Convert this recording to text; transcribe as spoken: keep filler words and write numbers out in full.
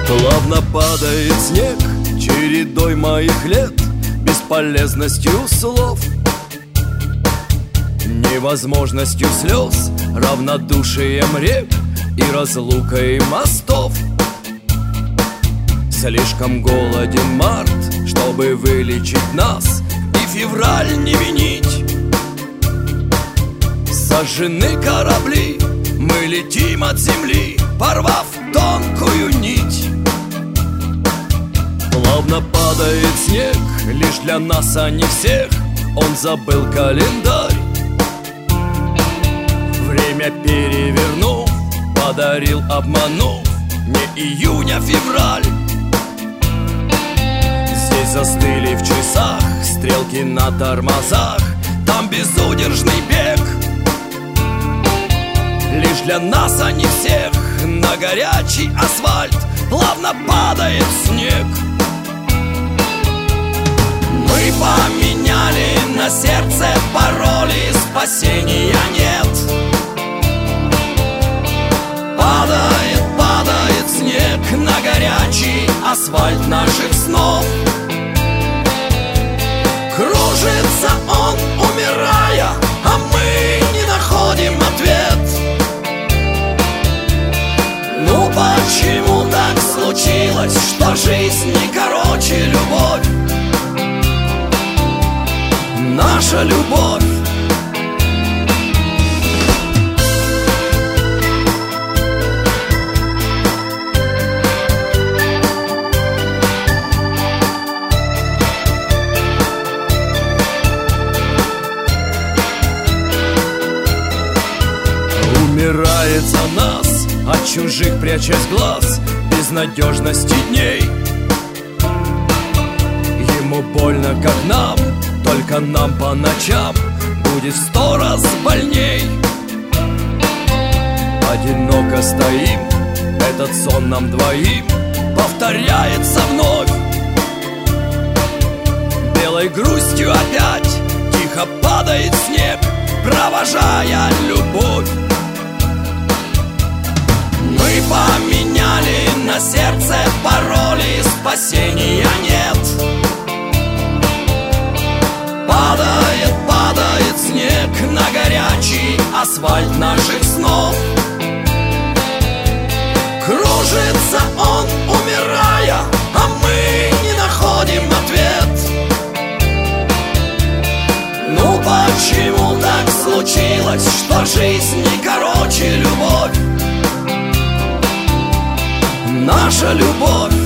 Плавно падает снег чередой моих лет, бесполезностью слов, невозможностью слез, равнодушием рек и разлукой мостов. Слишком голоден март, чтобы вылечить нас, и февраль не винить. Сожжены корабли, мы летим от земли, порвав тонкую нить. Плавно падает снег, лишь для нас, а не всех. Он забыл календарь, время перевернув, подарил, обманув, не июнь, а февраль. Здесь застыли в часах стрелки на тормозах, там безудержный бег. Лишь для нас, а не всех, на горячий асфальт плавно падает снег. Мы поменяли на сердце пароли, спасения нет. Падает, падает снег на горячий асфальт наших снов. Кружится он, умирая, а мы не находим ответ. Ну почему так случилось, что жизнь не короче любовь? Наша любовь. Умирает за нас, от чужих прячась глаз, безнадежности дней. Ему больно, как нам, только нам по ночам будет в сто раз больней. Одиноко стоим, этот сон нам двоим повторяется вновь. Белой грустью опять тихо падает снег, провожая любовь. Мы поменяли на сердце пароли, спасения нет. Падает, падает снег на горячий асфальт наших снов. Кружится он, умирая, а мы не находим ответ. Ну почему так случилось, что жизнь не короче любовь? Наша любовь.